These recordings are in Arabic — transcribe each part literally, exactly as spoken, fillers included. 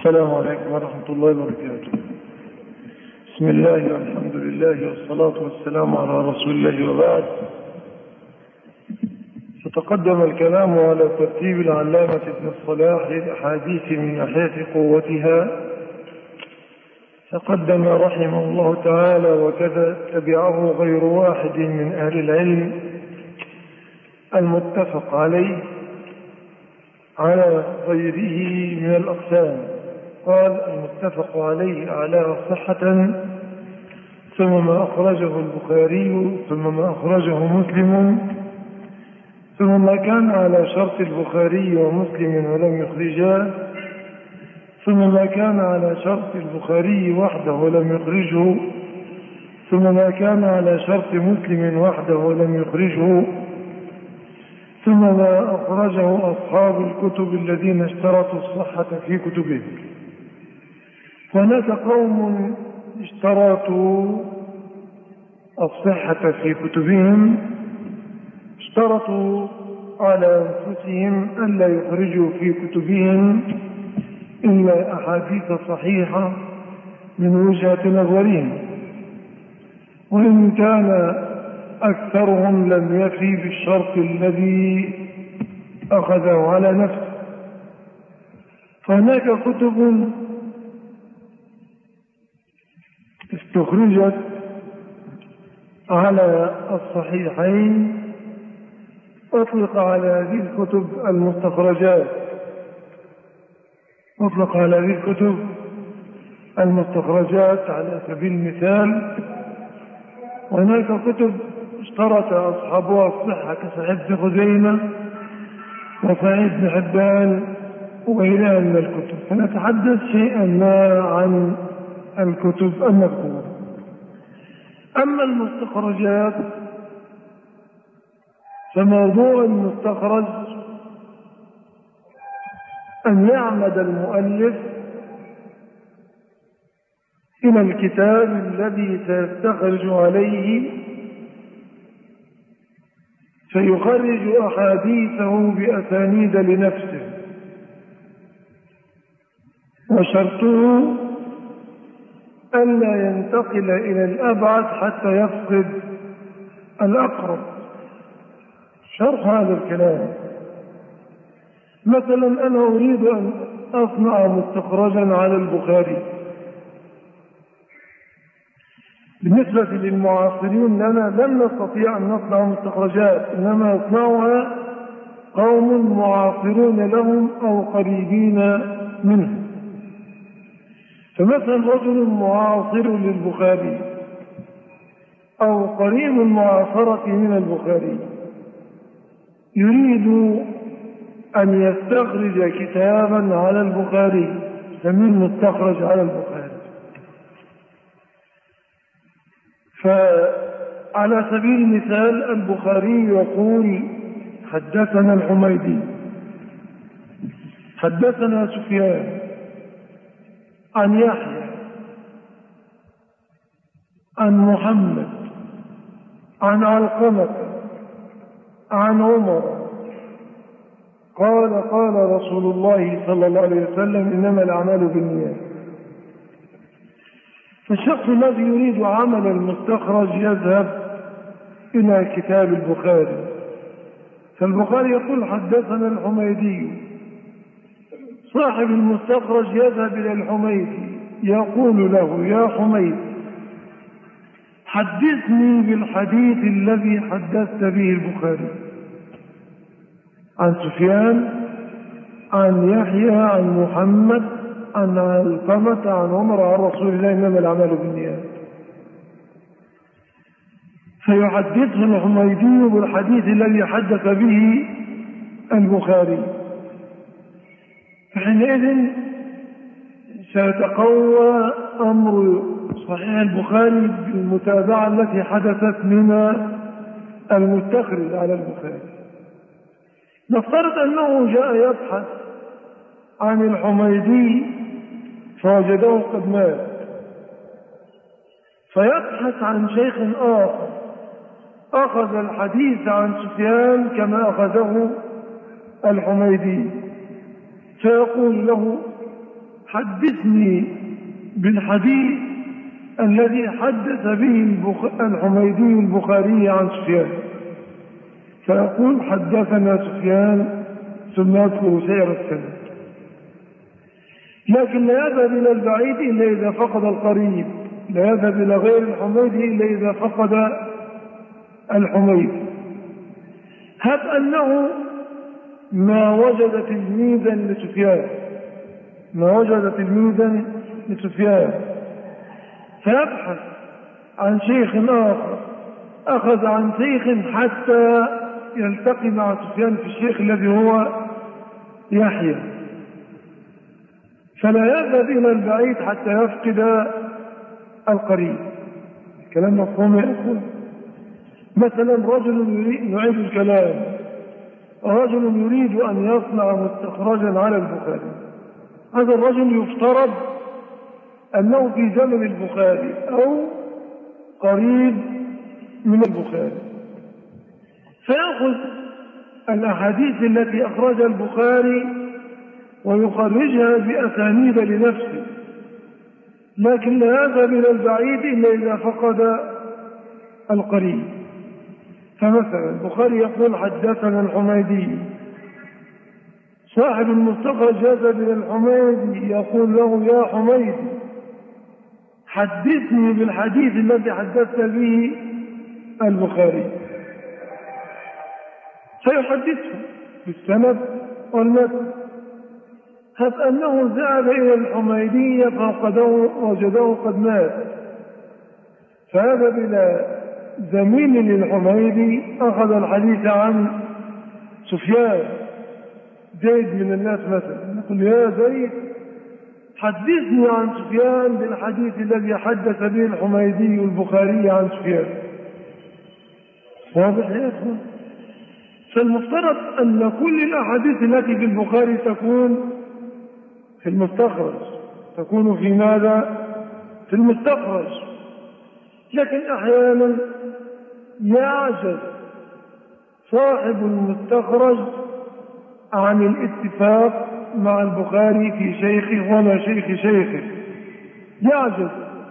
السلام عليكم ورحمة الله وبركاته. بسم الله والحمد لله والصلاة والسلام على رسول الله وبعد. فتقدم الكلام على ترتيب العلامة ابن الصلاح للأحاديث من ناحية قوتها، تقدم رحمه الله تعالى وكذا تبعه غير واحد من أهل العلم المتفق عليه على غيره من الأقسام. قال المتفق عليه أعلاه صحة، ثم ما أخرجه البخاري، ثم ما أخرجه مسلم، ثم ما كان على شرط البخاري ومسلم ولم يخرجاه، ثم ما كان على شرط البخاري وحده ولم يخرجه، ثم ما كان على شرط مسلم وحده ولم يخرجه، ثم ما أخرجه أصحاب الكتب الذين اشترطوا الصحة في كتبهم. هناك قوم اشترطوا الصحة في كتبهم، اشترطوا على أنفسهم ألا يخرجوا في كتبهم إلا أحاديث صحيحة من وجهة نظرهم، وإن كان أكثرهم لم يفي بالشرط الذي أخذه على نفسه. فهناك كتب استخرجت على الصحيحين، أطلق على هذه الكتب المستخرجات، أطلق على هذه الكتب المستخرجات على سبيل المثال. وهناك كتب اشترط أصحابها الصحة كصحيح ابن خزيمة وصحيح ابن حبان وغيرها من الكتب. فنتحدث شيئا ما عن الكتب المذكورة. أما المستخرجات فموضوع المستخرج أن يعمد المؤلف إلى الكتاب الذي سيستخرج عليه فيخرج أحاديثه بأسانيد لنفسه، وشرطه ألا ينتقل إلى الأبعد حتى يفقد الأقرب. شرح هذا الكلام: مثلا أنا أريد أن أصنع مستخرجا على البخاري. بالنسبة للمعاصرين لنا لن نستطيع أن نصنع مستخرجات، إنما يصنعها قوم معاصرون لهم أو قريبين منهم. فمثلا رجل معاصر للبخاري أو قريب المعاصرة من البخاري يريد أن يستخرج كتابا على البخاري، يسميه مستخرج على البخاري. فعلى سبيل المثال البخاري يقول حدثنا الحميدي، حدثنا سفيان عن يحيى عن محمد عن علقمة عن عمر قال قال رسول الله صلى الله عليه وسلم إنما الأعمال بالنيات. فالشخص الذي يريد عمل المستخرج يذهب إلى كتاب البخاري، فالبخاري يقول حدثنا الحميدي، صاحب المستخرج يذهب إلى الحميدي يقول له يا حميد حدثني بالحديث الذي حدثت به البخاري عن سفيان عن يحيى عن محمد عن علقمة عن عمر عن رسول الله إنما الأعمال بالنيات. فيحدثه الحميدي بالحديث الذي حدث به البخاري، فحينئذ سيتقوى أمر صحيح البخاري بالمتابعة التي حدثت من المستخرج على البخاري. نفترض أنه جاء يبحث عن الحميدي فوجده قد مات، فيبحث عن شيخ آخر أخذ الحديث عن سفيان كما أخذه الحميدي، فيقول له حدثني بالحديث الذي حدث به الحميدي البخاري عن سفيان، فيقول حدثنا سفيان ثم يذكر سير السند. لكن لا يذهب إلى البعيد إلا إذا فقد القريب، لا يذهب إلى غير الحميدي إلا إذا فقد الحميدي. هب أنه ما وجد تلميذا لسفيان ما وجد تلميذا لسفيان فيبحث عن شيخ آخر، أخذ عن شيخ حتى يلتقي مع سفيان في الشيخ الذي هو يحيى، فلا يذهب إلى البعيد حتى يفقد القريب. الكلام مفهوم يا أخوان؟ مثلا رجل يريد نعيد الكلام رجل يريد أن يصنع مستخرجا على البخاري. هذا الرجل يفترض أنه في زمن البخاري أو قريب من البخاري، فيأخذ الأحاديث التي أخرجها البخاري ويخرجها بأسانيد لنفسه، لكن لا يذهب إلى البعيد إلا إذا فقد القريب. فمثلا البخاري يقول حدثنا الحميدي، صاحب المستخرج يذهب إلى الحميدي يقول له يا حميدي حدثني بالحديث الذي حدثت به البخاري، فيحدثه بالسند والمتن. هب أنه ذهب إلى الحميدي فوجده وجده قد مات، فذهب إلى زميل للحميدي أخذ الحديث عن سفيان، زيد من الناس مثلا، يقول يا زيد حدثني عن سفيان بالحديث الذي حدث به الحميدي البخاري عن سفيان. واضح يا أخوان؟ فالمفترض أن كل الأحاديث التي في البخاري تكون في المستخرج، تكون في ماذا؟ في المستخرج. لكن أحيانا يعجز صاحب المستخرج عن الاتفاق مع البخاري في شيخه ولا شيخ شيخه، يعجز،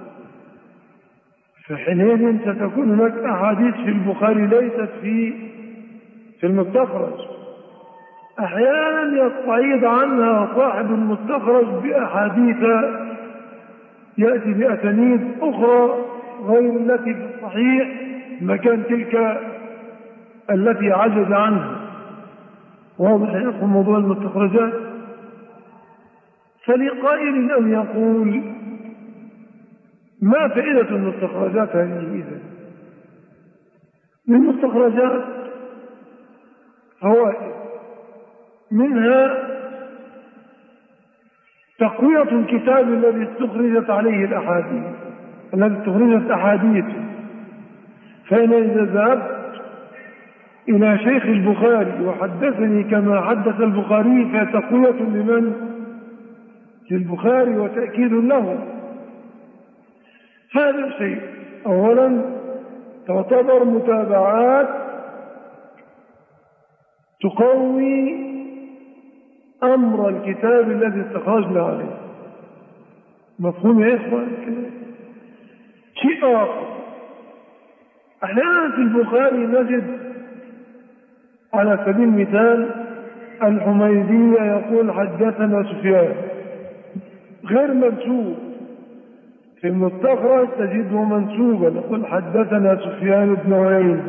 فحينئذ ستكون هناك أحاديث في البخاري ليست في في المستخرج. أحيانا يستعيض عنها صاحب المستخرج بأحاديث يأتي بأسانيد أخرى غير التي في الصحيح مكان تلك التي عجز عنها. واضح يا أخو موضوع المستخرجات؟ فلقائل أن يقول ما فائدة المستخرجات هذه إذن؟ للمستخرجات فوائد، منها تقوية الكتاب الذي استخرجت عليه الأحاديث الذي استخرجت أحاديثه. فأنا إذا ذهبت إلى شيخ البخاري وحدثني كما حدث البخاري فتقوية لمن؟ للبخاري وتأكيد له. هذا شيء. أولا تعتبر متابعات تقوي أمر الكتاب الذي استخرجنا عليه. مفهوم يا إخوان؟ شيء آخر، أحيانا في البخاري نجد على سبيل المثال الحميدي يقول حدثنا سفيان غير منسوب، في المستخرج تجده منسوبا، يقول حدثنا سفيان بن عيينة،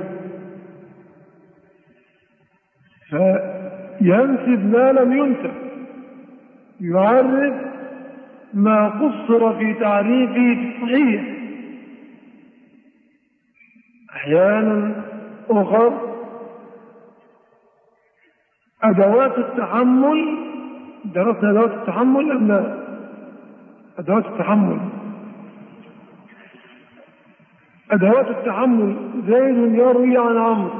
فينسب ما لم ينسب، يعرف ما قصر في تعريفه في الصحيح. أحيانا أخر أدوات التحمل، درسنا أدوات التحمل أم لا؟ أدوات التحمل أدوات التحمل زيد يروي عن عمرو،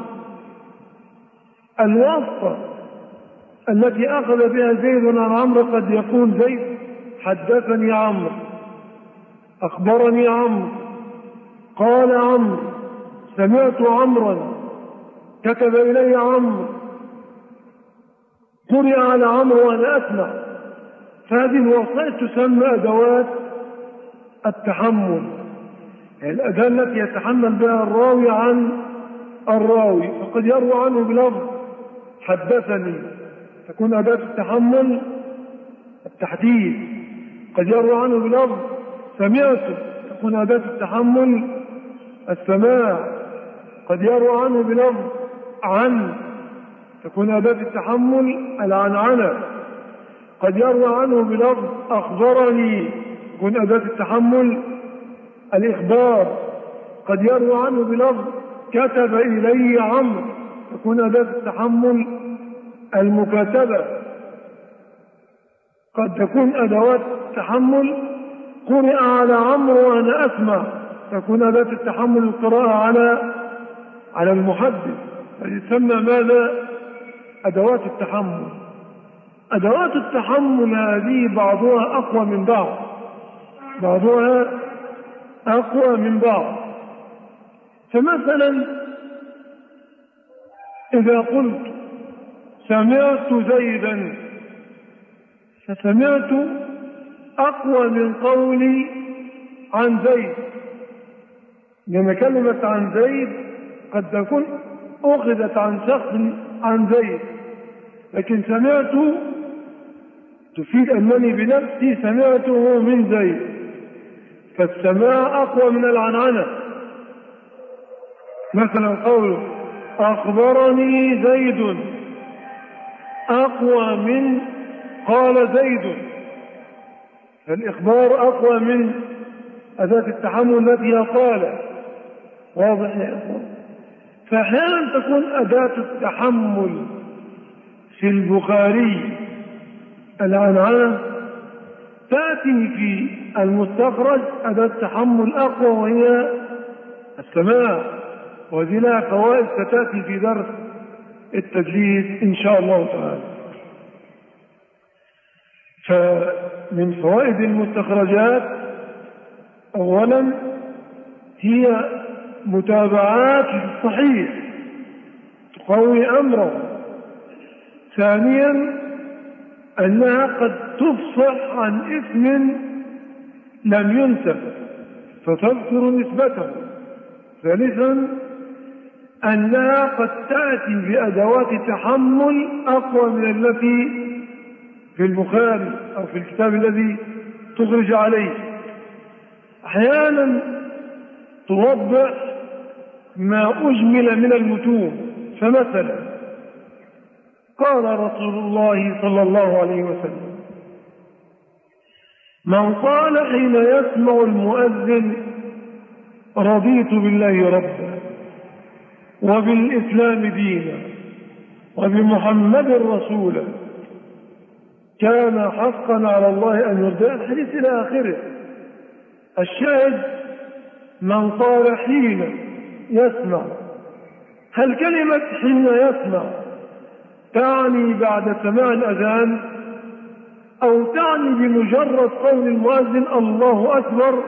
الواسطة التي أخذ بها زيد عن عمرو قد يقول زيد حدثني عمرو، أخبرني عمرو، قال عمرو، سمعت عمرا، كتب إلي عمرو، قرئ على عمرو وأنا أسمع. فهذه الوسائط تسمى أدوات التحمل، يعني الأداة التي يتحمل بها الراوي عن الراوي، فقد يروى عنه بلفظ حدثني تكون أداة التحمل التحديث، قد يروى عنه بلفظ سمعت تكون أداة التحمل السماع، قد يروى عنه بلفظ عن تكون أداة التحمل العنعنة، قد يروى عنه بلفظ أخبرني تكون أداة التحمل الإخبار، قد يروى عنه بلفظ كتب إلي عمرو تكون أداة التحمل المكاتبة، قد تكون أدوات التحمل قرئ على عمرو وأنا أسمع تكون أداة التحمل القراءة على على المحدث، فيسمى ماذا؟ أدوات التحمل. أدوات التحمل هذه بعضها أقوى من بعض، بعضها أقوى من بعض. فمثلا إذا قلت سمعت زيدا، فسمعت أقوى من قولي عن زيد، لأن كلمة عن زيد قد تكون أخذت عن شخص عن زيد، لكن سمعت تفيد أنني بنفسي سمعته من زيد، فالسماع أقوى من العنعنة. مثلا قول أخبرني زيد أقوى من قال زيد، فالإخبار أقوى من أداة التحمل التي هي قال. واضح يا إخوان؟ فأحيانا تكون أداة التحمل في البخاري العنعنة، تأتي في المستخرج أداة تحمل أقوى وهي السماع، وهذه لها فوائد ستأتي في درس التدليس إن شاء الله تعالى. فمن فوائد المستخرجات أولا هي متابعات الصحيح تقوي أمره، ثانيا أنها قد تفصح عن اسم لم ينسب فتذكر نسبته، ثالثا أنها قد تأتي بأدوات تحمل أقوى من التي في البخاري أو في الكتاب الذي تخرج عليه. أحيانا توضح ما أجمل من المتون، فمثلا قال رسول الله صلى الله عليه وسلم من قال حين يسمع المؤذن رضيت بالله ربا وبالإسلام دينا وبمحمد رسولا كان حقا على الله أن يرضى، الحديث إلى آخره. الشاهد من قال حين يسمع، هل كلمة حين يسمع تعني بعد سماع الأذان أو تعني بمجرد قول المؤذن الله أكبر؟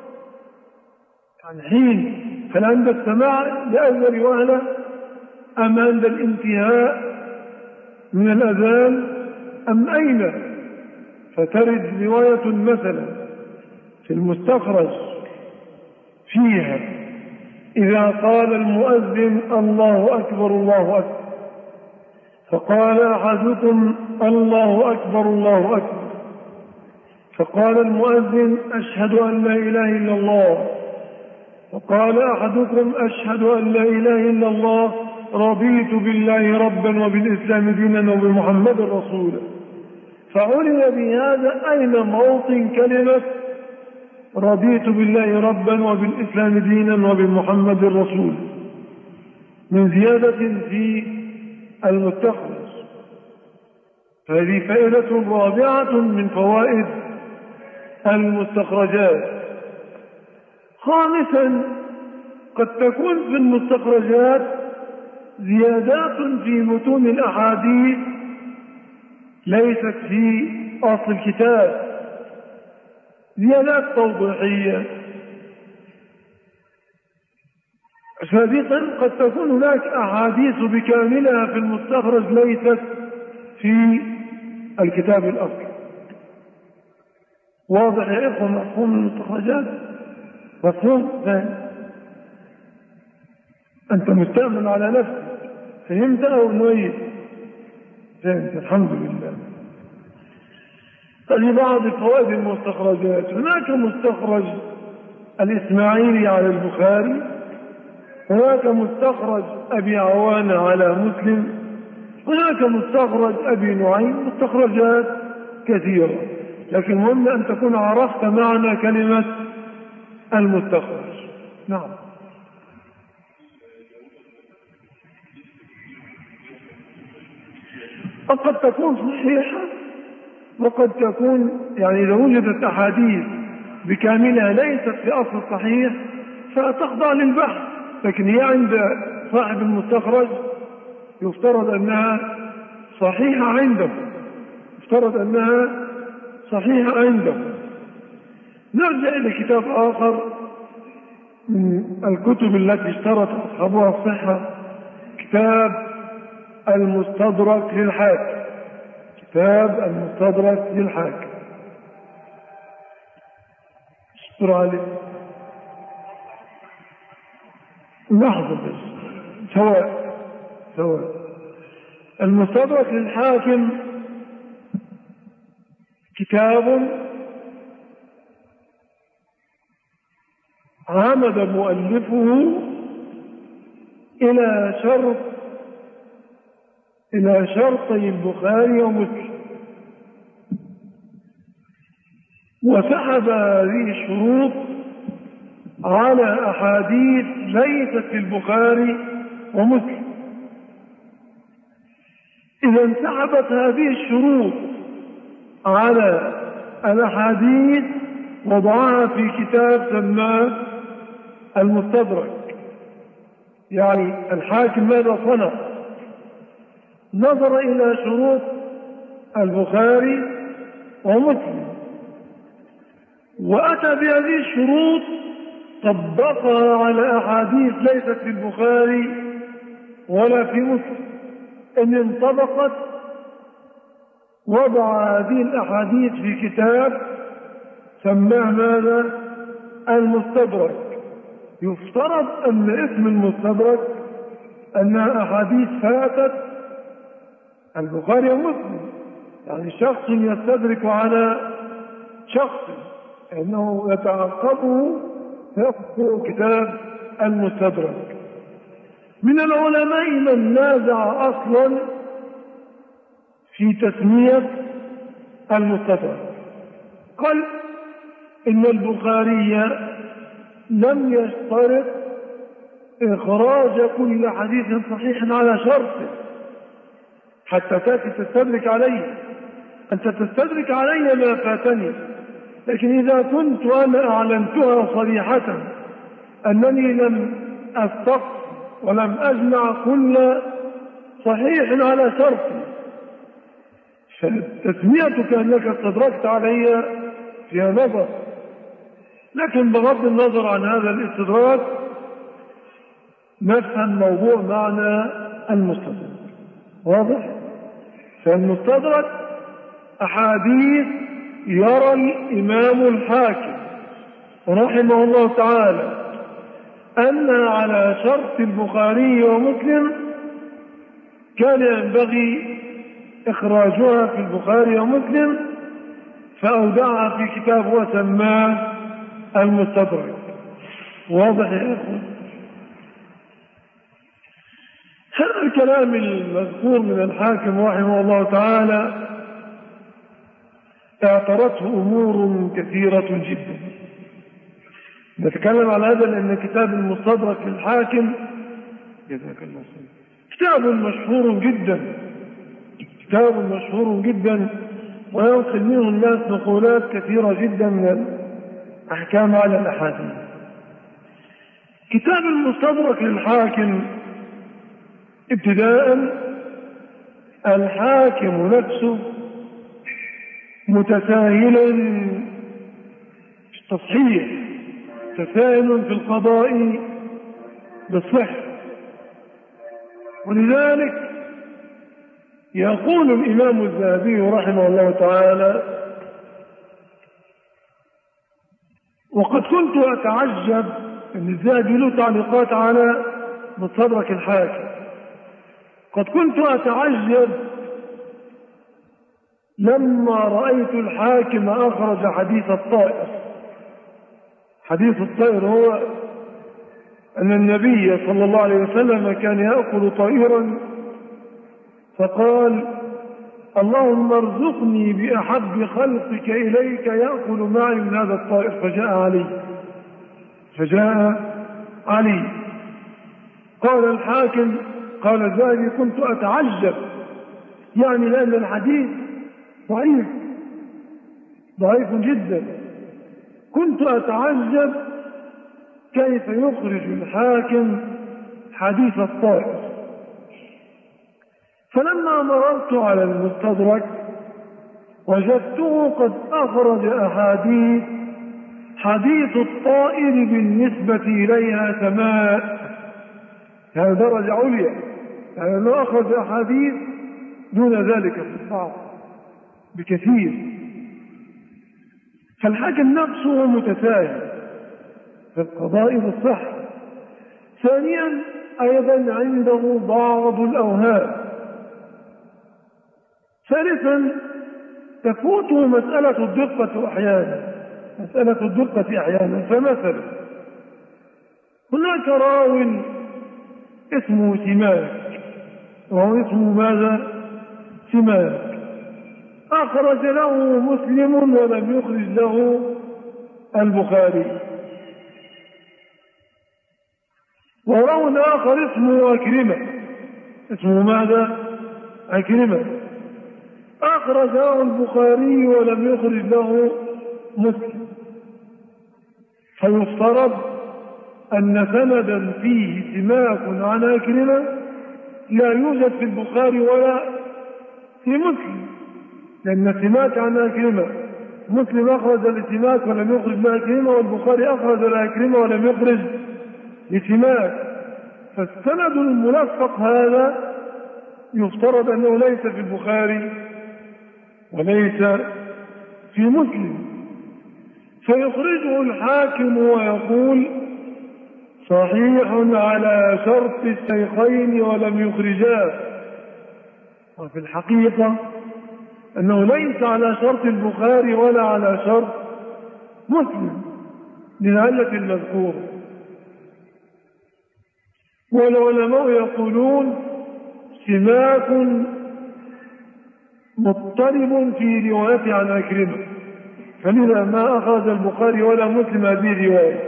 يعني حين هل عند السماع لأول وهلة أم عند الانتهاء من الأذان أم أين؟ فترد رواية مثلا في المستخرج فيها إذا قال المؤذن الله أكبر الله أكبر فقال أحدكم الله أكبر الله أكبر فقال المؤذن أشهد أن لا إله إلا الله فقال أحدكم أشهد أن لا إله إلا الله رضيت بالله ربا وبالإسلام دينا وبمحمد رسولا، فعلم بهذا أين موطن كلمة رضيت بالله ربا وبالإسلام دينا وبمحمد رسولا من زيادة في المستخرج. هذه فائدة رابعة من فوائد المستخرجات. خامسا قد تكون في المستخرجات زيادات في متون الأحاديث ليست في أصل الكتاب، زيادات توضيحية. سابقا قد تكون هناك أحاديث بكاملها في المستخرج ليست في الكتاب الأصلي، واضح يا إخوة مفهوم المستخرجات؟ مفهوم؟ فهم؟ أنت مستأمن على نفسك، فهمت أو نويت؟ فهمت الحمد لله. هذه بعض فوائد المستخرجات. هناك مستخرج الإسماعيلي على البخاري، هناك مستخرج أبي عوانة على مسلم، هناك مستخرج أبي نعيم، مستخرجات كثيرة، لكن المهم أن تكون عرفت معنى كلمة المستخرج. نعم. وقد تكون صحيحة وقد تكون يعني إذا وجدت أحاديث بكاملها ليست في أصل صحيح فتخضع للبحث، لكن هي عند صاحب المستخرج يفترض أنها صحيحة عنده، يفترض أنها صحيحة عنده. نرجع إلى كتاب آخر من الكتب التي اشترط أصحابها الصحة، كتاب المستدرك للحاكم. كتاب المستدرك للحاكم. اشتر عليه لحظة بس، سواء سواء. المستدرك للحاكم كتاب عمد مؤلفه إلى شرط إلى شرطي البخاري ومسلم، وسحب هذه الشروط على أحاديث ليست في البخاري ومسلم. إذا انسحبت هذه الشروط على الأحاديث وضعها في كتاب سماه المستدرك. يعني الحاكم ماذا صنع؟ نظر إلى شروط البخاري ومسلم وأتى بهذه الشروط، طبقها على أحاديث ليست في البخاري ولا في مسلم. إن انطبقت وضع هذه الأحاديث في كتاب سماه ماذا؟ المستدرك. يفترض أن اسم المستدرك أنها أحاديث فاتت البخاري ومسلم، يعني شخص يستدرك على شخص أنه يتعقبه فيقرأ كتاب المستدرك. من العلماء من نازع أصلا في تسمية المستدرك، قال إن البخاري لم يشترط إخراج كل حديث صحيح على شرطه حتى تأتي تستدرك عليه. أنت تستدرك علي ما فاتني، لكن إذا كنت أنا أعلنتها صريحة أنني لم أستقص ولم أجمع كل صحيح على شرطي، فتسميتك أنك استدركت علي فيها نظر. لكن بغض النظر عن هذا الاستدراك نفهم موضوع معنى المستدرك. واضح؟ فالمستدرك أحاديث يرى الإمام الحاكم رحمه الله تعالى أنها على شرط البخاري ومسلم كان ينبغي إخراجها في البخاري ومسلم، فأودعها في كتاب وسماه المستدرك. واضح يا أخوان؟ هذا الكلام المذكور من الحاكم رحمه الله تعالى اعترته أمور كثيرة جدا. نتكلم على هذا لأن كتاب المستدرك للحاكم كتاب مشهور جدا، كتاب مشهور جدا وينقل منه الناس نقولات كثيرة جدا من الأحكام على الأحاديث. كتاب المستدرك للحاكم ابتداء الحاكم نفسه متساهلا في التصحيح، متساهل في القضاء بالصحة، ولذلك يقول الإمام الذهبي رحمه الله تعالى وقد كنت أتعجب أن الذهبي له تعليقات على مستدرك الحاكم. قد كنت أتعجب لما رأيت الحاكم أخرج حديث الطائر. حديث الطائر هو أن النبي صلى الله عليه وسلم كان يأكل طائرا فقال: اللهم ارزقني بأحب خلقك إليك يأكل معي من هذا الطائر. فجاء علي فجاء علي قال الحاكم قال الذهبي: كنت أتعجب، يعني لأن الحديث ضعيف ضعيف جدا. كنت أتعجب كيف يخرج الحاكم حديث الطائر. فلما مررت على المستدرك وجدته قد أخرج أحاديث حديث الطائر بالنسبة إليها سماء، هذا درجة عليا، يعني لو أخرج أحاديث دون ذلك في الصعب بكثير. فالحاكم نفسه متساهل في القضاء بالصحة. ثانيا أيضا عنده بعض الأوهام. ثالثا تفوته مسألة الدقة أحيانا مسألة الدقة أحيانا فمثلا هناك راو اسمه سماك، وهو اسمه ماذا؟ سماك، أخرج له مسلم ولم يخرج له البخاري. وراو آخر اسمه أكرمة، اسمه ماذا؟ أكرمة، أخرج له البخاري ولم يخرج له مسلم. فيفترض أن سندا فيه سماك عن أكرمة لا يوجد في البخاري ولا في مسلم، لأن سماك عن أكرمة، مسلم أخرج لسماك ولم يخرج لأكرمة، والبخاري أخرج لأكرمة ولم يخرج لسماك. فالسند الملفق هذا يفترض أنه ليس في البخاري وليس في مسلم. فيخرجه الحاكم ويقول: صحيح على شرط الشيخين ولم يخرجاه. وفي الحقيقة أنه ليس على شرط البخاري ولا على شرط مسلم للعلة المذكورة. والعلماء يقولون: سماك مضطرب في روايته عن أكرمة، فلذا ما أخرج البخاري ولا مسلم هذه الرواية.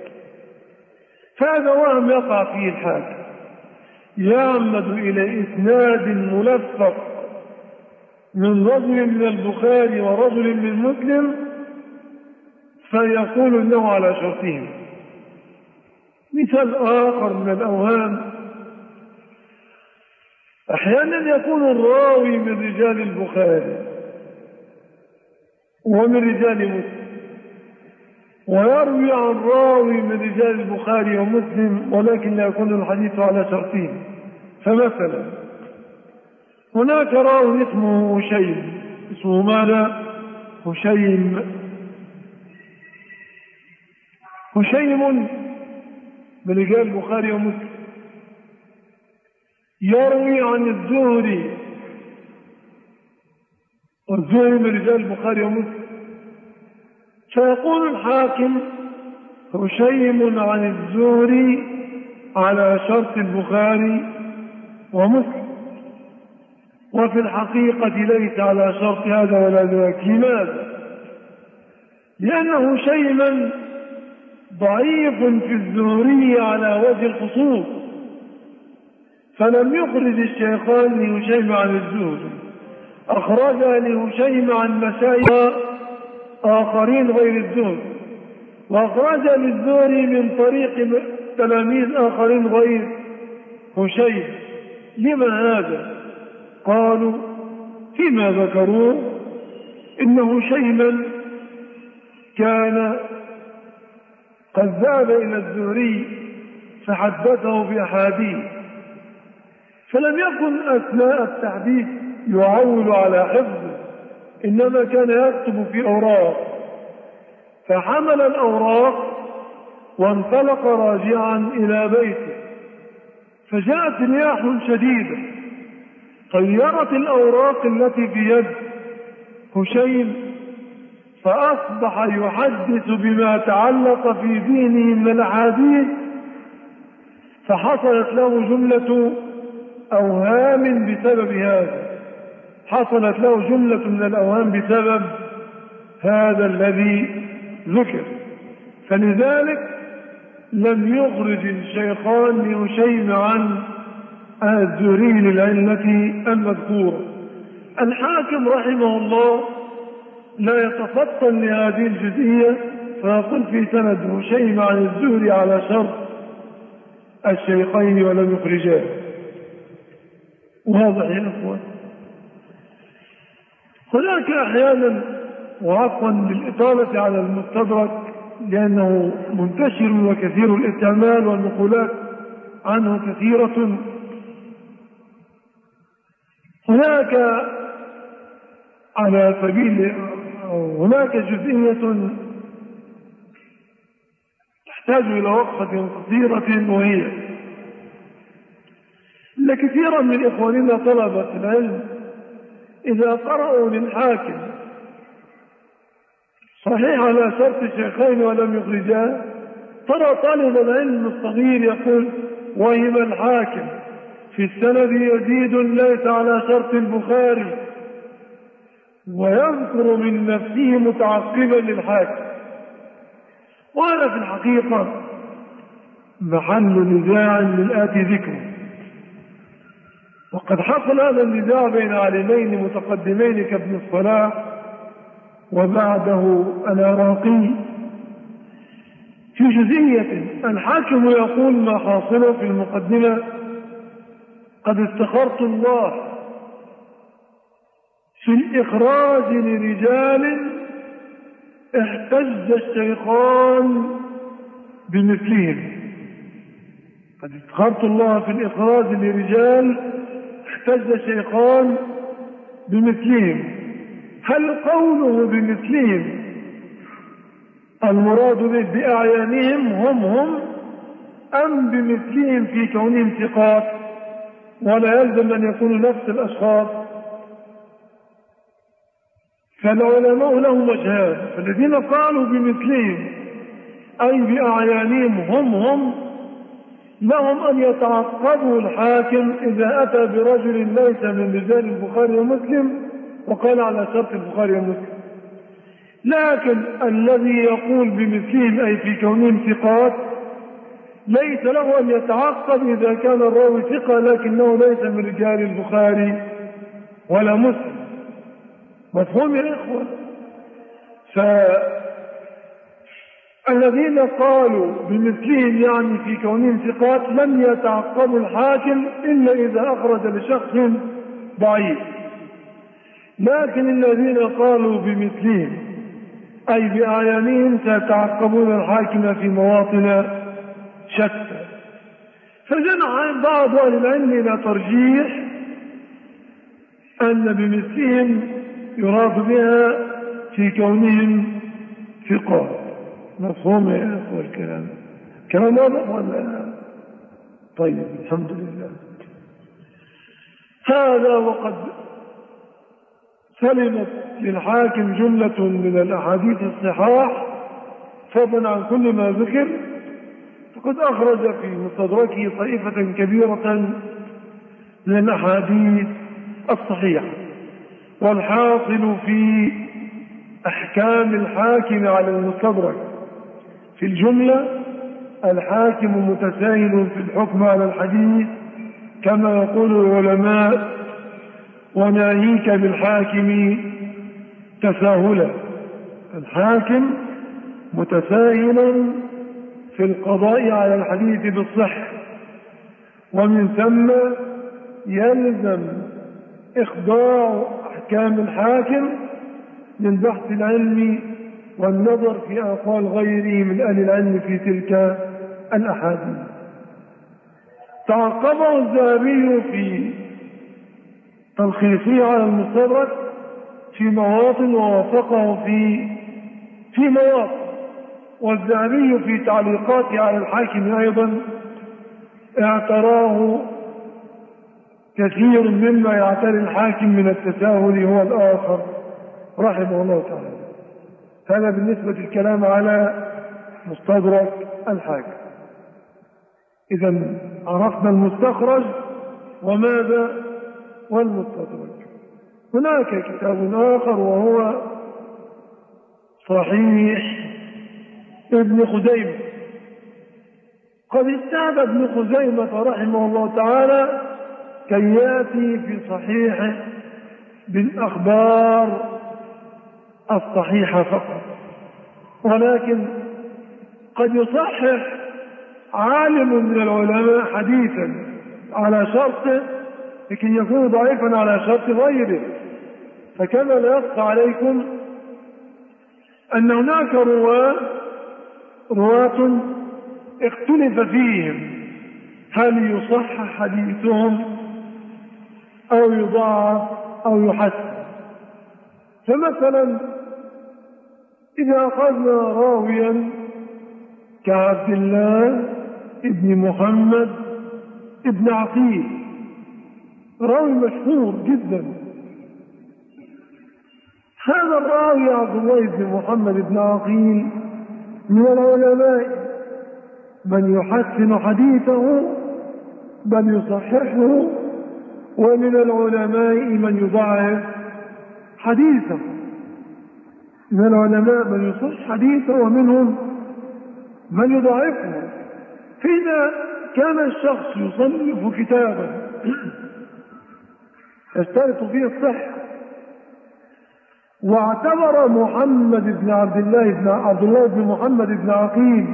فهذا وهم يقع فيه الحاكم، يعمد إلى إسناد ملفق من رجل من البخاري ورجل من مسلم فيقول إنه على شرطهم. مثال آخر من الأوهام: أحيانا يكون الراوي من رجال البخاري ومن رجال مسلم، ويروي عن راوي من رجال البخاري ومسلم ولكن لا يكون الحديث على شرطين. فمثلا هناك راوي اسمه هشيم، اسمه ماذا؟ هشيم. هشيم من رجال البخاري ومسلم، يروي عن الزهري، والزهري من رجال البخاري ومسلم. فيقول الحاكم: هشيم عن الزهري على شرط البخاري ومسلم. وفي الحقيقة ليس على شرط هذا ولا ذاك. لماذا؟ لأن هشيما ضعيف في الزهري على وجه الخصوص، فلم يخرج الشيخان لهشيم عن الزهري، أخرج لهشيم عن مشايخ آخرين غير الزهري، وأخرج للزهري من طريق تلاميذ آخرين غير هشيم. لما هذا؟ قالوا فيما ذكروا إن هشيما كان قد ذهب إلى الزهري فحدثه بأحاديث، فلم يكن أثناء التحديث يعول على حفظه، إنما كان يكتب في أوراق. فحمل الأوراق وانطلق راجعا إلى بيته، فجاءت رياح شديدة طيرت الأوراق التي في يد هشيم، فأصبح يحدث بما تعلق في دينه من الأحاديث، فحصلت له جملة أوهام بسبب هذا، حصلت له جملة من الأوهام بسبب هذا الذي ذكر. فلذلك لم يخرج الشيخان لهشيم عن الزهري للعلة المذكورة. الحاكم رحمه الله لا يتفطن لهذه الجزئية، فيقول في سند هشيم عن الزهري على شرط الشيخين ولم يخرجاه. واضح يا اخوان؟ هناك احيانا، وعفوا للإطالة على المستدرك لأنه منتشر وكثير الاستعمال والنقولات عنه كثيرة، هناك على سبيل هناك جزئية تحتاج إلى وقفة قصيرة، وهي لكثيرا من إخواننا طلبة العلم إذا قرأوا للحاكم صحيح على شرط الشيخين ولم يخرجاه، ترى طالب العلم الصغير يقول وهم الحاكم في السند يزيد ليس على شرط البخاري، ويذكر من نفسه متعقبا للحاكم. وهذا في الحقيقة محل نزاع للآتي ذكره، وقد حصل هذا النزاع بين عالمين متقدمين كابن الصلاح وبعده العراقي في جزئية. الحاكم يقول ما حاصله في المقدمة: قد استخرت الله في الإخراج لرجال احتج الشيخان بمثلهم. قد استخرت الله في الإخراج لرجال احتج الشيخان بمثلهم. هل قوله بمثلهم المراد به بأعيانهم هم هم، أم بمثلهم في كونهم ثقات ولا يلزم أن يكونوا نفس الأشخاص؟ فالعلماء لهم وجهان، فالذين قالوا بمثلهم أي بأعيانهم هم هم لهم أن يتعقبوا الحاكم إذا أتى برجل ليس من رجال البخاري ومسلم وقال على شرط البخاري ومسلم. لكن الذي يقول بمثلهم أي في كونهم ثقات ليس له أن يتعقب إذا كان الراوي ثقة لكنه ليس من رجال البخاري ولا مسلم. مفهوم يا إخوة؟ فالذين قالوا بمثلهم يعني في كونهم ثقات لم يتعقبوا الحاكم إلا إذا أخرج لشخص ضعيف، لكن الذين قالوا بمثلهم أي بأعيانهم سيتعقبون الحاكم في مواطن شتى. فجنح بعض أهل العلم إلى ترجيح أن بمثلهم يراد بها في كونهم ثقات. مفهوم يا أخوة الكلام؟ كلام واضح ولا؟ طيب الحمد لله. هذا وقد سلمت للحاكم جملة من الأحاديث الصحاح فضلا عن كل ما ذكر، فقد أخرج في مستدركه طائفة كبيرة من الأحاديث الصحيحة. والحاصل في أحكام الحاكم على المستدرك في الجملة: الحاكم متساهل في الحكم على الحديث كما يقول العلماء: وناهيك بالحاكم تساهلا. الحاكم متساهل في القضاء على الحديث بالصحة، ومن ثم يلزم إخضاع أحكام الحاكم للبحث العلمي والنظر في أقوال غيره من أهل العلم في تلك الأحاديث. تعقبه الذهبي في تلخيصه على المستدرك في مواطن، ووافقه في في مواطن، والذهبي في تعليقاته على الحاكم أيضا اعتراه كثير مما يعتري الحاكم من التساهل هو الآخر رحمه الله تعالى. هذا بالنسبة للكلام على مستدرك الحاكم. إذا عرفنا المستخرج وماذا والمستدرك. هناك كتاب آخر وهو صحيح ابن خزيمة. قد اجتهد ابن خزيمة رحمه الله تعالى كي يأتي في صحيحه بالأخبار الصحيحة فقط، ولكن قد يصحح عالم من العلماء حديثا على شرطه لكي يكون ضعيفا على شرط غيره. فكما لا يخفى عليكم أن هناك رواة رواة اختلف فيهم هل يصحح حديثهم أو يضاعف أو يحسن. فمثلا إذا أخذنا راويا كعبد الله ابن محمد ابن عقيل، راوي مشهور جدا، هذا الراوي عبد الله بن محمد بن عقيل من العلماء من يحسن حديثه بل يصححه، ومن العلماء من يضعف حديثه. من العلماء من يصح حديثه ومنهم من يضعفه. فإذا كان الشخص يصنف كتابا يشترط فيه الصحة واعتبر محمد بن عبد الله بن عبد الله بن محمد بن عقيل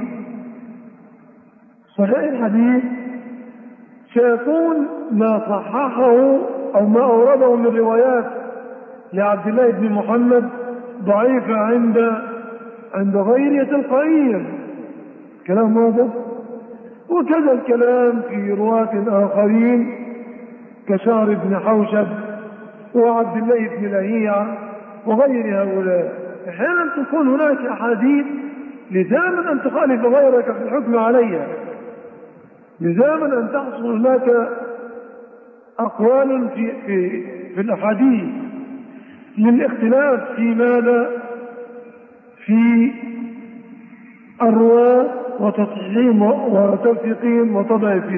صحيح الحديث، سيكون ما صححه أو ما أورده من روايات لعبد الله بن محمد ضعيفة عند عند غيره تلقائيا. كلام واضح. وكذا الكلام في رواة آخرين كشهر بن حوشب وعبد الله بن لهيعة وغير هؤلاء. أحيانا تكون هناك أحاديث لزاما أن تخالف غيرك في الحكم عليها، لزاما أن تحصل هناك أقوال في, في, في الأحاديث للاختلاف في ماذا؟ في الرواة وتصحيحهم وتوثيقهم وتضعيفهم.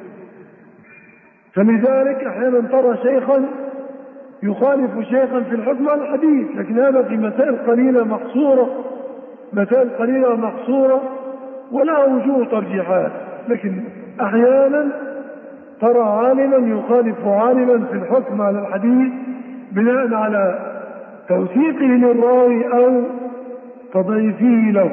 فلذلك أحيانا ترى شيخا يخالف شيخا في الحكم على الحديث، لكن هذا في مسائل قليلة محصورة، مسائل قليلة محصورة ولا وجوه ترجيحات. لكن أحيانا ترى عالما يخالف عالما في الحكم على الحديث بناء على توثيقه للراوي أو تضعيفه له.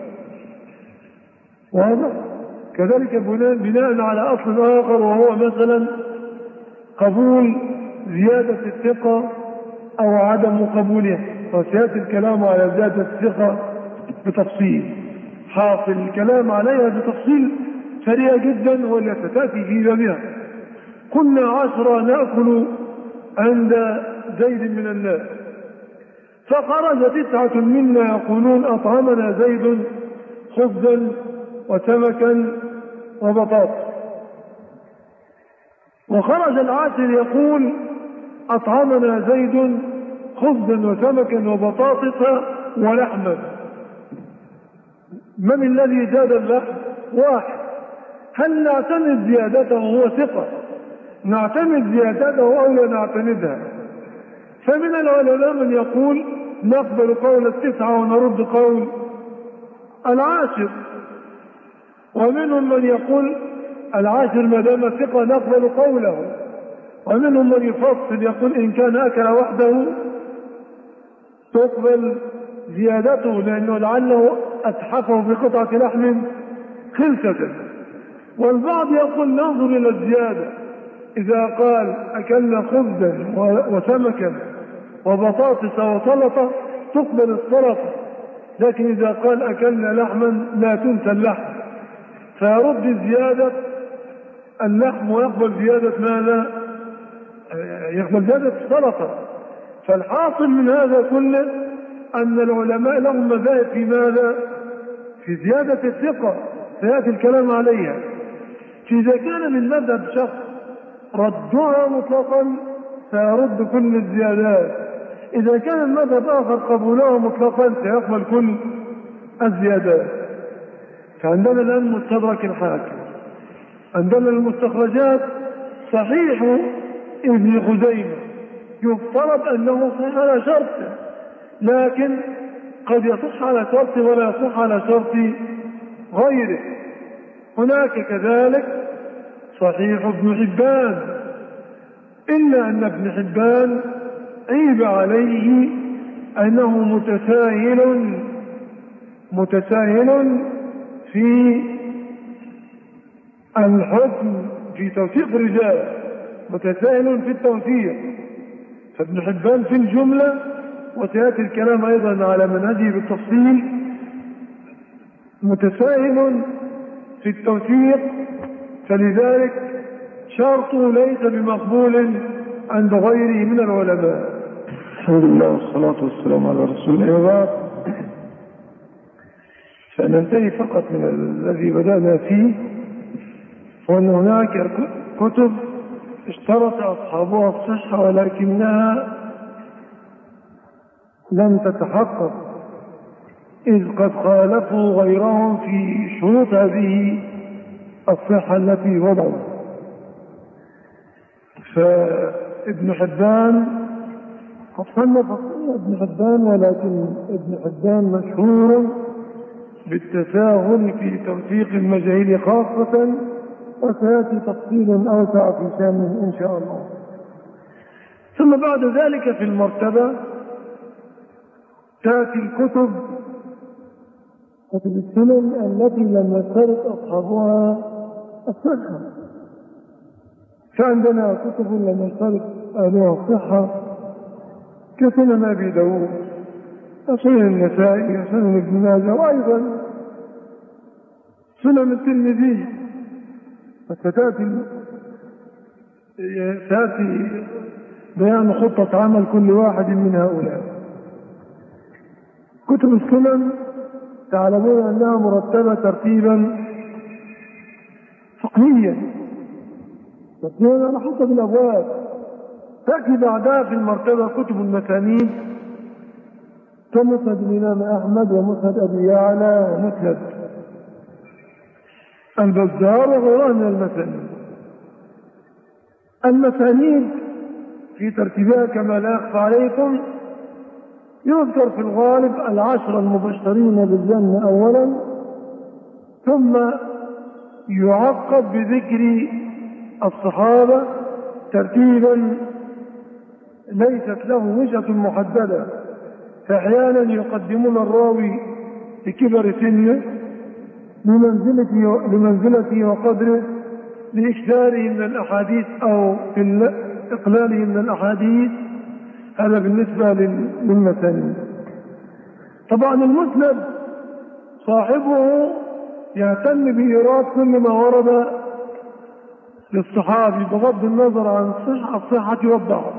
واضح؟ كذلك بناء على أصل آخر وهو مثلا قبول زيادة الثقة أو عدم قبولها، وسيأتي الكلام على زيادة الثقة بتفصيل، حاصل الكلام عليها بتفصيل سريع جدا والتي تأتي في بابها. كنا عشرة نأكل عند زيد من الناس، فخرج تسعة منا يقولون أطعمنا زيد خبزا وسمكا وبطاطا، وخرج العاشر يقول أطعمنا زيد خبزا وسمكا وبطاطا ولحما. من الذي زاد اللحم؟ واحد. هل نعتمد زيادته وهو ثقة؟ نعتمد زيادته أو لا نعتمدها؟ فمن العلماء من يقول نقبل قول التسعة ونرد قول العاشر، ومنهم من يقول العاشر ما دام ثقة نقبل قوله، ومنهم من يفصل يقول إن كان أكل وحده تقبل زيادته لأنه لعله أتحفه بقطعة لحم خلسة. والبعض يقول ننظر إلى الزيادة، إذا قال أكلنا خبزا وسمكا وبطاطس وسلطة تقبل السلطة، لكن إذا قال أكلنا لحما لا تنسى اللحم، فيرد زيادة اللحم ويقبل زيادة ماذا؟ يقبل زيادة السلطة. فالحاصل من هذا كله أن العلماء لهم مذاهب في ماذا؟ في زيادة الثقة سيأتي الكلام عليها. فإذا كان من مذهب شخص ردها مطلقا سيرد كل الزيادات، إذا كان المذهب آخر قبولها مطلقا سيقبل كل الزيادات. فعندنا الآن مستدرك الحاكم، عندنا المستخرجات صحيح ابن خزيمة يفترض أنه صحيح على شرطه، لكن قد يصح على شرطه ولا يصح على شرط غيره. هناك كذلك صحيح ابن حبان، إلا أن ابن حبان عيب عليه أنه متساهل متساهل في الحكم في توثيق الرجال، متساهل في التوثيق. فابن حبان في الجملة، وسيأتي الكلام أيضا على منهجه بالتفصيل، متساهل في التوثيق، فلذلك شرطه ليس بمقبول عند غيره من العلماء. الحمد لله والصلاة والسلام على رسول الله. فننتهي فقط من الذي بدأنا فيه، وأن هناك كتب اشترط أصحابها الصحة ولكنها لم تتحقق، إذ قد خالفوا غيرهم في شروط هذه الصحة التي وضعوا. فابن حبان قد صنف ابن حبان، ولكن ابن حبان مشهور بالتساهل في توثيق المجاهيل خاصة، وسيأتي تفصيل أوسع في شأنه إن شاء الله. ثم بعد ذلك في المرتبة تأتي الكتب كتب السنن التي لم يشترط أصحابها الصحة. فعندنا كتب لم يشترط أهلها الصحة كسنن أبي داود وسنن النسائي وسنن ابن ماجه، وأيضا سنن الترمذي. فستأتي تأتي بيان خطة عمل كل واحد من هؤلاء. كتب السنن تعلمون أنها مرتبة ترتيبا فقهيا، ترتيبا على حسب الأبواب. تأتي بعدها في المرتبة كتب المسانيد كمسند الإمام أحمد ومسند أبي يعلى ومسند البزار وغيرها من المسانيد. المسانيد في ترتيبها كما لا يخفى عليكم يذكر في الغالب العشر المبشرين بالجنة أولا، ثم يعقب بذكر الصحابة ترتيبا ليست له وجهة محددة. فأحيانا يقدمون الراوي بكبر سنه لمنزلته لمنزلته وقدره لإكثاره من الأحاديث أو في إقلاله من الأحاديث. هذا بالنسبة للمسانيد. طبعا المسند صاحبه يهتم بإيراد كل ما ورد للصحابي بغض النظر عن الصحة والضعف.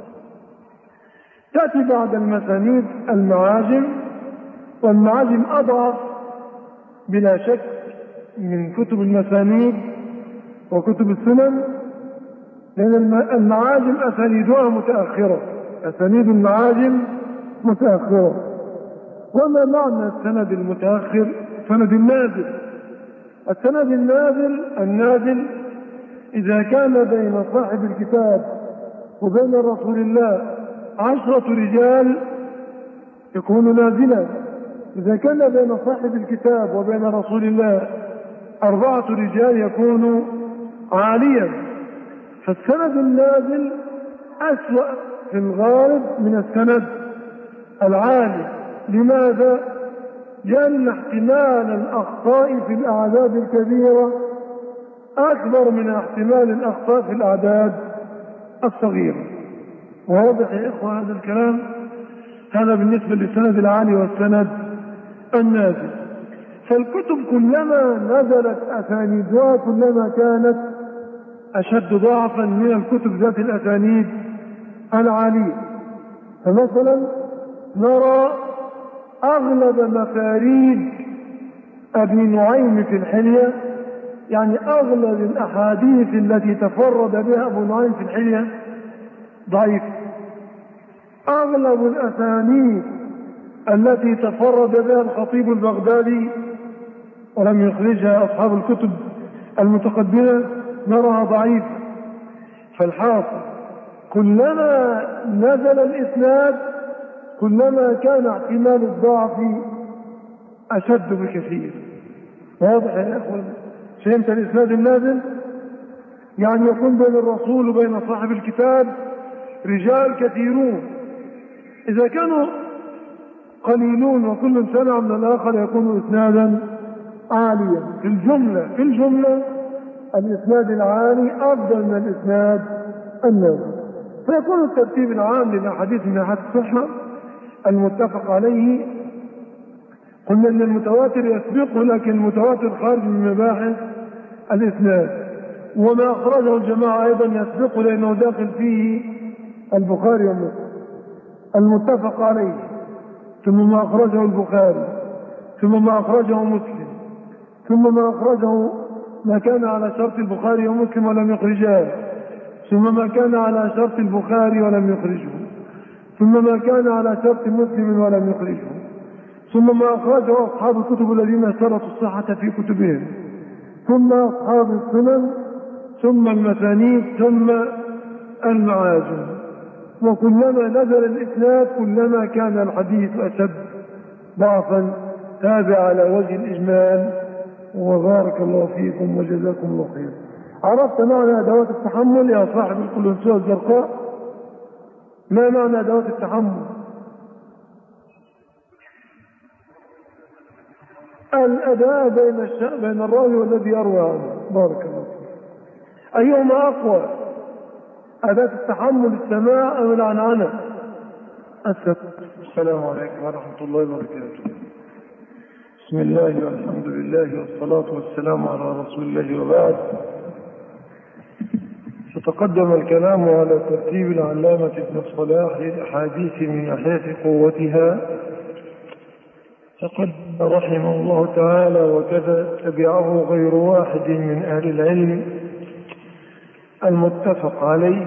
تأتي بعد المسانيد المعاجم، والمعاجم أضعف بلا شك من كتب المسانيد وكتب السنن، لأن المعاجم أسانيدها متأخرة، أسانيد المعاجم متأخرة. وما معنى السند المتأخر؟ سند النازل. السند النازل النازل إذا كان بين صاحب الكتاب وبين رسول الله عشرة رجال يكون نازلا، إذا كان بين صاحب الكتاب وبين رسول الله أربعة رجال يكون عاليا. فالسند النازل أسوأ في الغالب من السند العالي. لماذا؟ لأن احتمال الأخطاء في الأعداد الكبيرة أكبر من احتمال الأخطاء في الأعداد الصغيرة. واضح يا إخوة هذا الكلام؟ هذا بالنسبة للسند العالي والسند النازل. فالكتب كلما نزلت أسانيدها كلما كانت أشد ضعفا من الكتب ذات الأسانيد العالية. فمثلا نرى أغلب مفاريد أبي نعيم في الحلية، يعني أغلب الأحاديث التي تفرد بها أبو نعيم في الحلية ضعيف. أغلب الأسانيد التي تفرد بها الخطيب البغدادي ولم يخرجها أصحاب الكتب المتقدمة نراها ضعيفة. فالحاصل كلما نزل الإسناد كلما كان احتمال الضعف أشد بكثير. واضح يا أخوان؟ فهمت الإسناد النازل؟ يعني يكون بين الرسول وبين صاحب الكتاب رجال كثيرون، إذا كانوا قليلون وكل سمع من الآخر يكون إسنادا عاليا. في الجملة في الجملة الإسناد العالي أفضل من الإسناد النازل. فيكون الترتيب العام للأحاديث من ناحية الصحة المتفق عليه. قلنا أن المتواتر يسبقه، لكن المتواتر خارج من مباحث الإسناد، وما أخرجه الجماعة أيضا يسبقه لأنه داخل فيه البخاري ومسلم. المتفق عليه ثم ما أخرجه البخاري ثم ما أخرجه مسلم ثم ما أخرجه ما كان على شرط البخاري ومسلم ولم يخرجاه، ثم ما كان على شرط البخاري ولم يخرجه، ثم ما كان على شرط مسلم ولم يخرجه، ثم ما أخرجه أصحاب الكتب الذين اشترطوا الصحة في كتبهم، ثم أصحاب السنن، ثم المسانيد، ثم المعاجم. وكلما نزل الإسناد كلما كان الحديث أشد ضعفا. هذا على وجه الإجمال، وبارك الله فيكم وجزاكم الله خير. عرفت معنى أدوات التحمل يا صاحب القلنسوة الزرقاء؟ ما معنى أدوات التحمل؟ الأداء بين الشأ بين الراوي والذي يروى عنه. بارك الله فيك. أيهما أقوى، أداة التحمل السماع أو العنعنة؟ السلام عليكم ورحمة الله وبركاته. بسم الله والحمد لله والصلاة والسلام على رسول الله، وبعد. فتقدم الكلام على ترتيب العلامة ابن الصلاح للأحاديث من ناحية قوتها، فقد رحمه الله تعالى وكذا تبعه غير واحد من أهل العلم المتفق عليه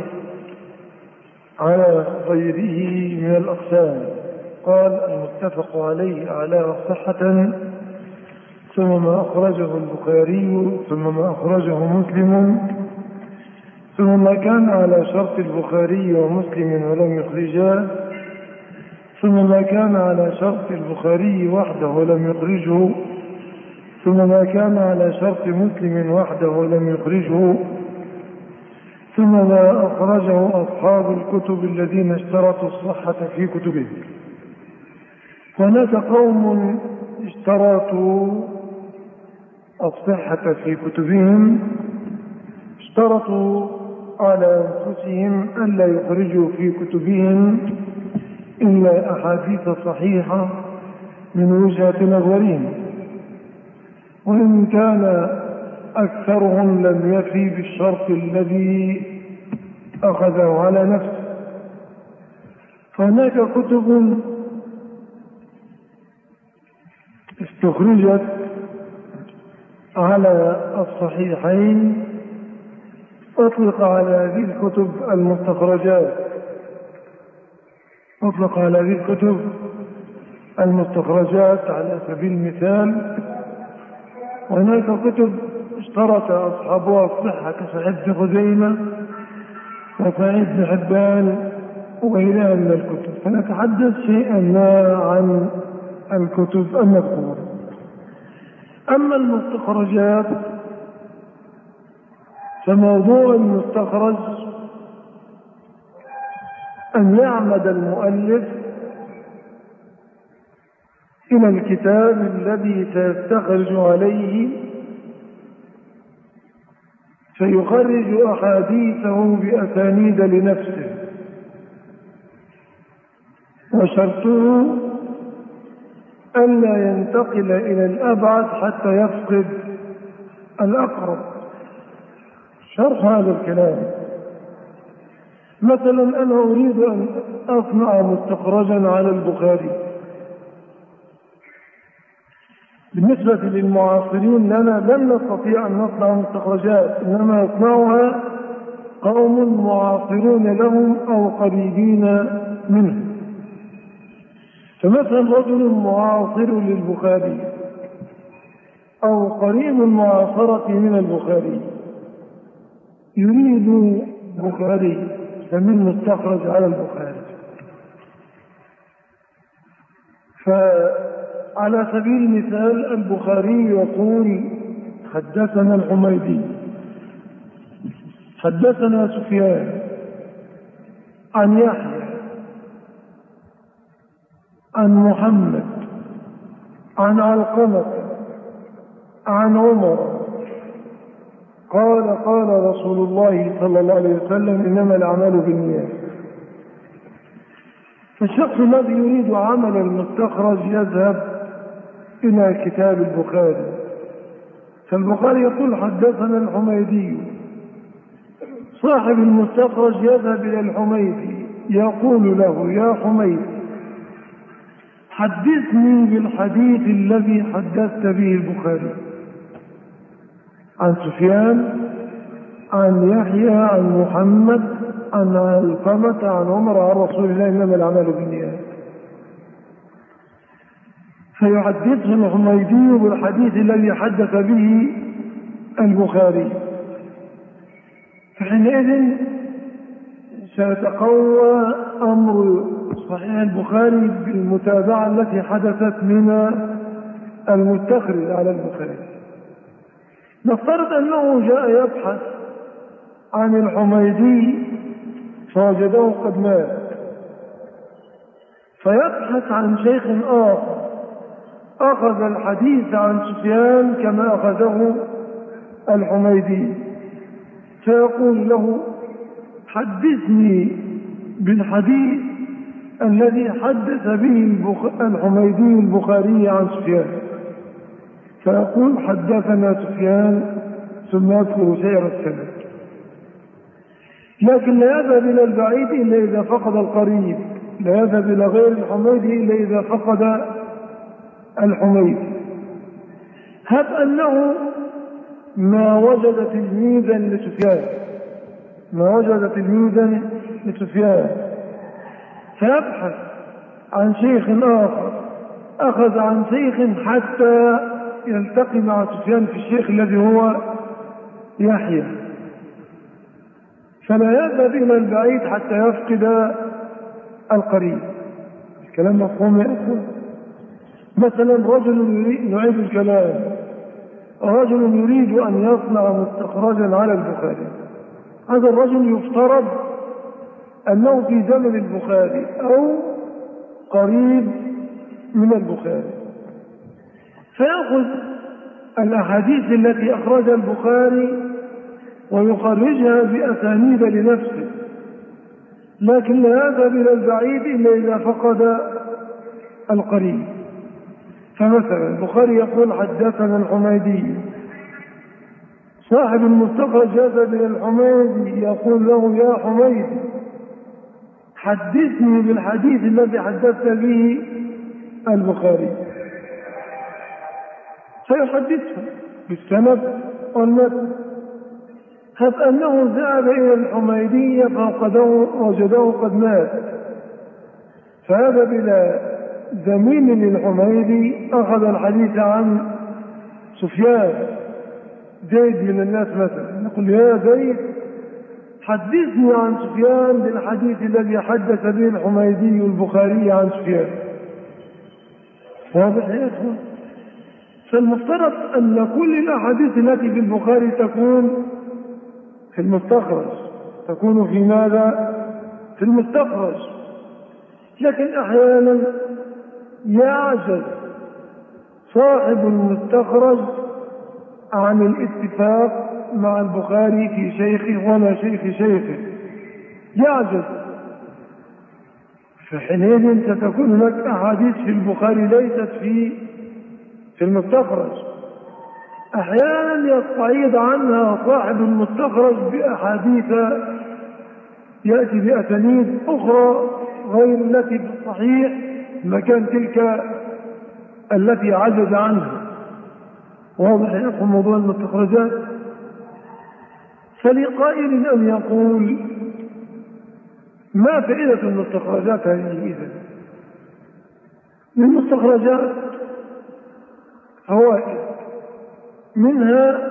على غيره من الأقسام. قال المتفق عليه على صحة ثم ما أخرجه البخاري ثم ما أخرجه مسلم ثم ما كان على شرط البخاري ومسلم ولم يخرجاه ثم ما كان على شرط البخاري وحده ولم يخرجه ثم ما كان على شرط مسلم وحده ولم يخرجه ثم ما أخرجه أصحاب الكتب الذين اشترطوا الصحة في كتبهم. هناك قوم اشترطوا الصحة في كتبهم، اشترطوا على أنفسهم أن لا يخرجوا في كتبهم إلا أحاديث صحيحة من وجهة نظرهم، وإن كان أكثرهم لم يفي بالشرط الذي أخذه على نفسه. فهناك كتب استخرجت على الصحيحين، أطلق على هذه الكتب المستخرجات أطلق على هذه الكتب المستخرجات على سبيل المثال. وهناك كتب اشترط أصحابها الصحة كصحيح ابن خزيمة وصحيح ابن حبان وغيرها من الكتب. فنتحدث شيئا ما عن الكتب المذكورة. أما المستخرجات فموضوع المستخرج أن يعمد المؤلف إلى الكتاب الذي سيستخرج عليه فيخرج أحاديثه بأسانيد لنفسه، وشرطه ألا ينتقل إلى الأبعد حتى يفقد الأقرب. شرح هذا الكلام: مثلا أنا أريد أن أصنع مستخرجا على البخاري، بالنسبة للمعاصرين لنا لن نستطيع أن نصنع مستخرجات، إنما يصنعها قوم معاصرون لهم أو قريبين منهم. فمثلا رجل معاصر للبخاري أو قريب المعاصرة من البخاري يريد البخاري فمن مستخرج على البخاري، فعلى سبيل المثال البخاري يقول حدثنا الحميدي حدثنا سفيان عن يحيى عن محمد عن علقمة عن عمر قال قال رسول الله صلى الله عليه وسلم إنما الأعمال بالنيات. فالشخص الذي يريد عمل المستخرج يذهب إلى كتاب البخاري، فالبخاري يقول حدثنا الحميدي، صاحب المستخرج يذهب إلى الحميدي يقول له يا حميدي حدثني بالحديث الذي حدثت به البخاري عن سفيان عن يحيى عن محمد عن علقمة عن عمر عن رسول الله إنما الأعمال بالنيات. فيحدثه الحميدي بالحديث الذي حدث به البخاري، فحينئذ سيتقوى أمر صحيح البخاري بالمتابعة التي حدثت من المستخرج على البخاري. نفترض أنه جاء يبحث عن الحميدي فوجده قد مات، فيبحث عن شيخ آخر أخذ الحديث عن سفيان كما أخذه الحميدي، فيقول له حدثني بالحديث الذي حدث به الحميدي البخاري عن سفيان، فيقول حدثنا سفيان ثم يذكر سير السند. لكن لا يذهب إلى البعيد إلا إذا فقد القريب، لا يذهب إلى غير الحميدي إلا إذا فقد الحميدي. هب أنه ما وجد تلميذا لسفيان ما وجد تلميذا لسفيان فيبحث عن شيخ آخر أخذ عن شيخ حتى يلتقي مع سفيان في الشيخ الذي هو يحيى، فلا يذهب إلى البعيد حتى يفقد القريب. الكلام مفهوم يا أخوة؟ مثلا رجل يريد نعيد الكلام رجل يريد أن يصنع مستخرجا على البخاري. هذا الرجل يفترض أنه في زمن البخاري أو قريب من البخاري، فيأخذ الأحاديث التي أخرجها البخاري ويخرجها بأسانيد لنفسه، لكن لا يذهب إلى البعيد إلا إذا فقد القريب. فمثلا البخاري يقول حدثنا الحميدي، صاحب المستخرج يذهب إلى الحميدي يقول له يا حميدي حدثني بالحديث الذي حدثت به البخاري، فيحدثه بالسند والمتن. هب أنه ذهب إلى الحميدي فوجده وجده قد مات، فيذهب إلى زميل للحميدي أخذ الحديث عن سفيان زيد من الناس مثلا، نقول يا زيد حدثني عن سفيان بالحديث الذي حدث به الحميدي البخاري عن سفيان. واضح يا إخوان؟ فالمفترض أن كل الأحاديث التي في البخاري تكون في المستخرج، تكون في ماذا؟ في المستخرج. لكن أحيانا يعجز صاحب المستخرج عن الاتفاق مع البخاري في شيخه ولا شيخ شيخه، يعجز، فحينئذ ستكون هناك أحاديث في البخاري ليست في في المستخرج. أحيانا يستعيض عنها صاحب المستخرج بأحاديث يأتي بأسانيد أخرى غير التي في الصحيح مكان تلك التي عجز عنها. واضح يقوم موضوع المستخرجات. فلقائل أن يقول ما فائدة المستخرجات هذه إذن؟ للمستخرجات فوائد، منها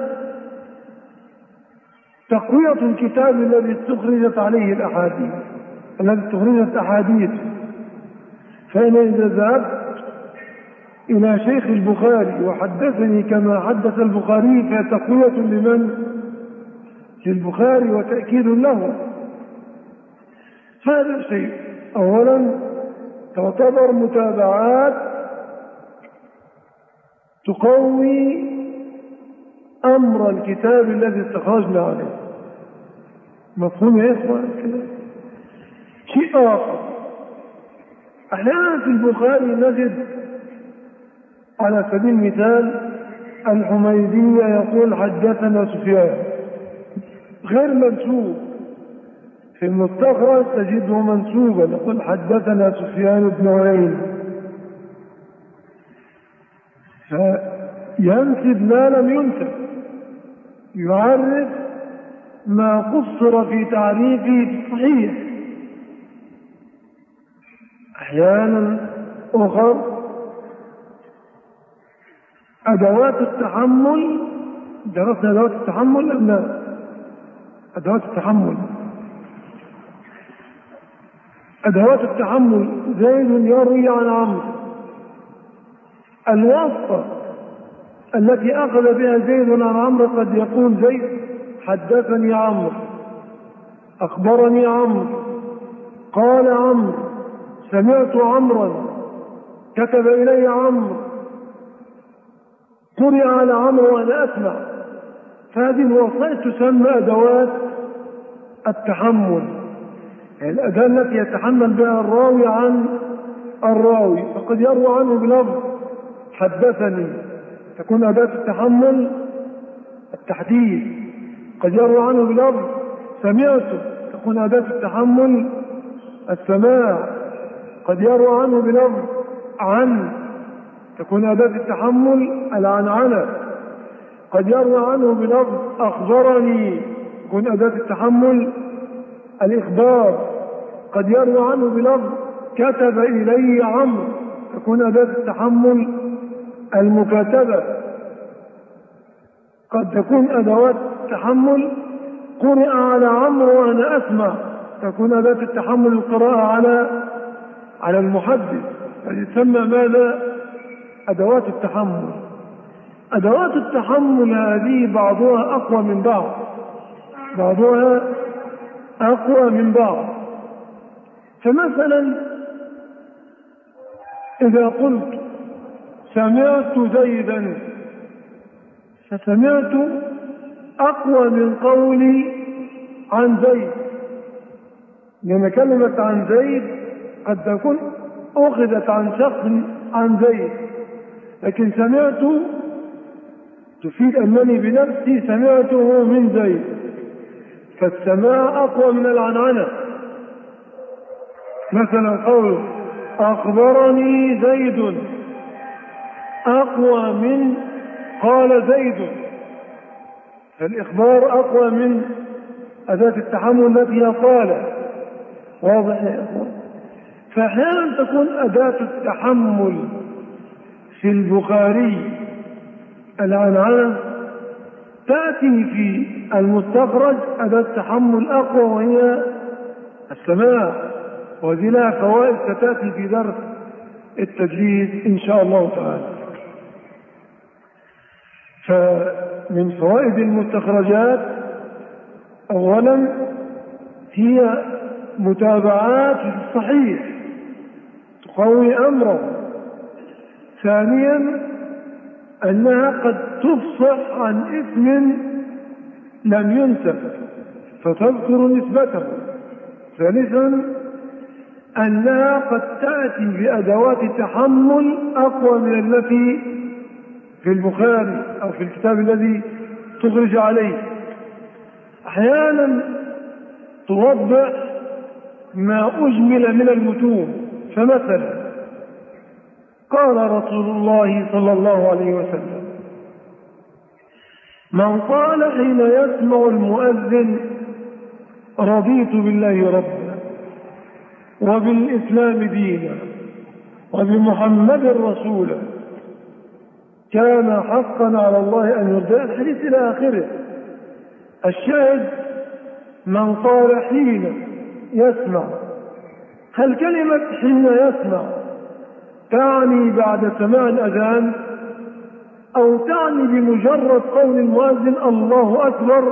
تقوية الكتاب الذي استخرجت عليه الأحاديث الذي استخرجت أحاديث. فأنا إذا ذهبت إلى شيخ البخاري وحدثني كما حدث البخاري فتقوية لمن؟ للبخاري وتأكيد له. هذا شيء. أولا تعتبر متابعات تقوي أمر الكتاب الذي استخرجنا عليه. مفهوم يا إخوان كده؟ شيء آخر، أحيانا في البخاري نجد على سبيل المثال الحميدية يقول حدثنا سفيان غير منسوب، في المستخرج تجده منسوبا يقول حدثنا سفيان بن عيينة، فينسب ما لم ينسب، يعرف ما قصر في تعريفه الصحيح. أحيانا أخر أدوات التحمل، درسنا أدوات التحمل أم لا؟ أدوات التحمل أدوات التحمل زيد يروي عن عمرو، الواسطة التي أخذ بها زيد عن عمرو قد يقول زيد حدثني عمرو، أخبرني عمرو، قال عمرو، سمعت عمرا، كتب إلي عمرو، قرئ على عمرو وأنا أسمع. فهذه الوسائط تسمى أدوات التحمل، يعني الأداة التي يتحمل بها الراوي عن الراوي، فقد يروى عنه بلفظ حدثني تكون أداة التحمل التحديث، قد يروى عنه بلفظ سمعته تكون أداة التحمل السماع، قد يروى عنه بلفظ عن تكون أداة التحمل العنعنة، قد يروى عنه بلفظ أخبرني تكون أداة التحمل الإخبار، قد يروى عنه بلفظ كتب إلي عمرو تكون أداة التحمل المكاتبة، قد تكون أدوات التحمل قرئ على عمرو وأنا أسمع تكون أداة التحمل القراءة على على المحدث، تسمى ماذا؟ أدوات التحمل. أدوات التحمل هذه بعضها أقوى من بعض، بعضها أقوى من بعض. فمثلا إذا قلت سمعت زيدا، فسمعت أقوى من قولي عن زيد، لأن كلمة عن زيد قد تكون أخذت عن شخص عن زيد، لكن سمعت تفيد أنني بنفسي سمعته من زيد، فالسماع أقوى من العنعنة. مثلا قول أخبرني زيد أقوى من قال زيد، فالإخبار أقوى من أداة التحمل التي هي قال. واضح يا أخوان؟ فأحيانا تكون أداة التحمل في البخاري العنعنة، تأتي في المستخرج أداة تحمل أقوى وهي السماع، وهذه لها فوائد ستأتي في درس التجويد إن شاء الله تعالى. فمن فوائد المستخرجات أولا هي متابعات الصحيح تقوي أمره، ثانيا أنها قد تفصح عن اسم لم ينسب فتذكر نسبته، ثالثا أنها قد تأتي بأدوات تحمل أقوى من التي في البخاري أو في الكتاب الذي تخرج عليه. أحيانا توضح ما أجمل من المتون، فمثلا قال رسول الله صلى الله عليه وسلم من قال حين يسمع المؤذن رضيت بالله ربا وبالإسلام دينا وبمحمد رسولا كان حقا على الله أن يرضى الحديث إلى آخره. الشاهد من قال حين يسمع، هل كلمة حين يسمع تعني بعد سماع الأذان أو تعني بمجرد قول المؤذن الله أكبر؟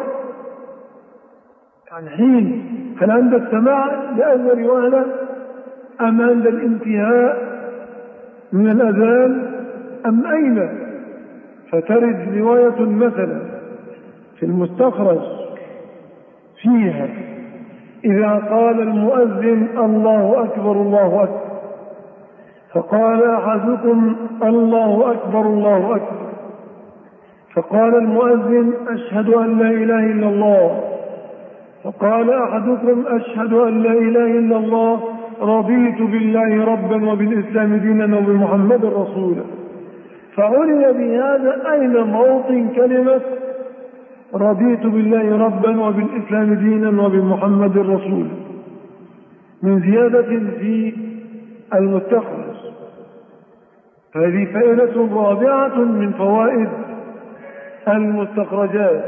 يعني حين، هل عند السماع لأول وهلة أم عند الانتهاء من الأذان أم أين؟ فترد رواية مثلا في المستخرج فيها إذا قال المؤذن الله أكبر الله أكبر فقال أحدكم الله أكبر الله أكبر فقال المؤذن أشهد أن لا إله إلا الله فقال أحدكم أشهد أن لا إله إلا الله رضيت بالله ربا وبالإسلام دينا وبمحمد رسولا، فعلم بهذا أين موطن كلمة رضيت بالله ربا وبالإسلام دينا وبمحمد رسولا من زيادة في المستخرج. هذه فائدة رابعة من فوائد المستخرجات.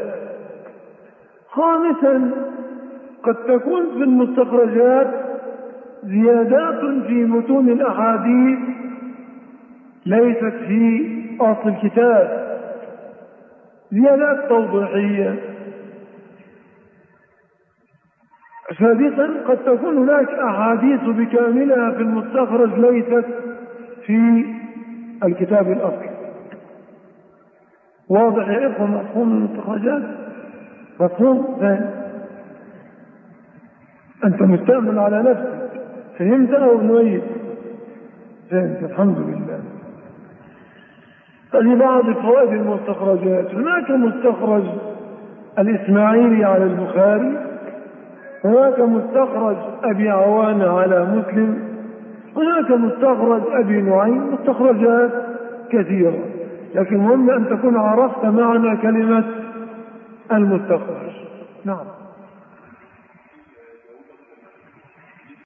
خامسا، قد تكون في المستخرجات زيادات في متون الأحاديث ليست في أصل الكتاب، زيادات توضيحية. سادسا، قد تكون هناك أحاديث بكاملها في المستخرج ليست في الكتاب الأصلي. واضح يا إخوة مفهوم المستخرجات؟ مفهوم؟ فهم. أنت مستأمن على نفسك، فهمت أو نويت؟ فهمت، الحمد لله. هذه بعض فوائد المستخرجات. هناك مستخرج الإسماعيلي على البخاري، هناك مستخرج أبي عوانة على مسلم، هناك مستخرج أبي نعيم، مستخرجات كثيرة، لكن المهم أن تكون عرفت معنى كلمة المستخرج. نعم.